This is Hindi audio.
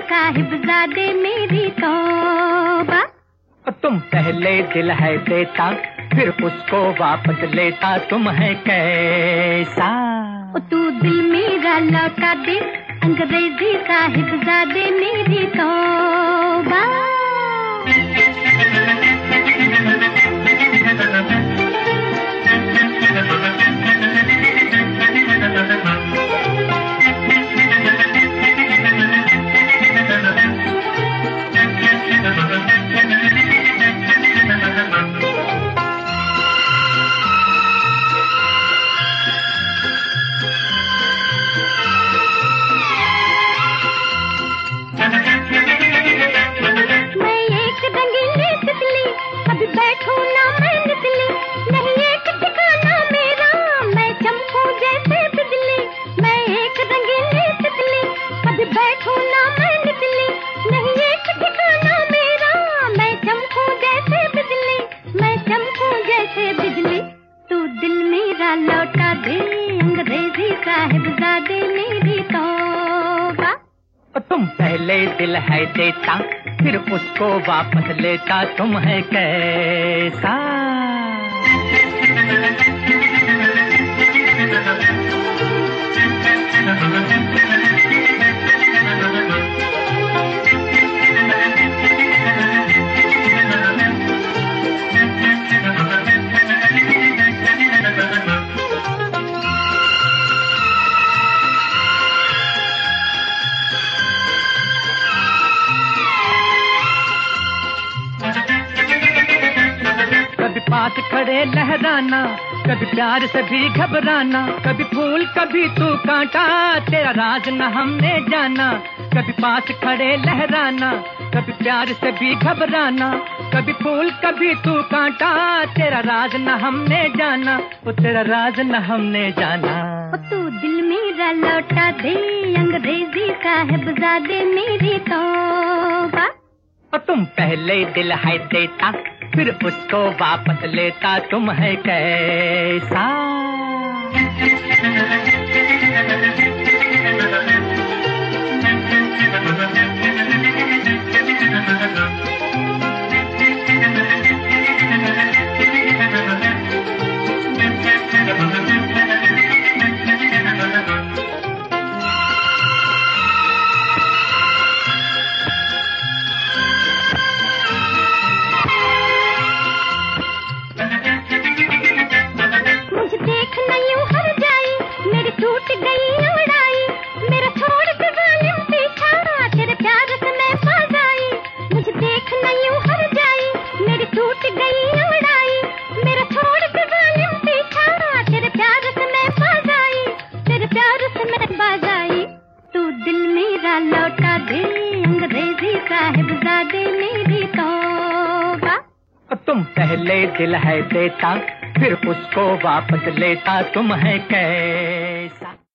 साहिबजादे मेरी तौबा। तुम पहले दिल है देता फिर उसको वापस लेता, तुम है कैसा? तू दिल मेरा लौटा दे अंग्रेजी साहिबजादे मेरी तौबा। लौटा दे अंग्रेजी साहिबजादे मेरी तौबा। तुम पहले दिल है देता फिर उसको वापस लेता, तुम है कैसा? कभी पास खड़े लहराना, कभी प्यार से भी घबराना, कभी फूल कभी तू कांटा, तेरा राज न हमने जाना। कभी पास खड़े लहराना, कभी प्यार से भी घबराना, कभी फूल कभी तू कांटा, तेरा राज न हमने जाना, वो तेरा राज न हमने जाना। तू दिल मेरा लौटा दे अंग्रेजी साहिबजादे मेरी तौबा। तुम पहले दिल है देता फिर उसको वापस लेता, तुम है कैसा? लौटा दे अंग्रेजी साहिबजादे मेरी तौबा। तुम पहले दिल है देता फिर उसको वापस लेता, तुम है कैसा?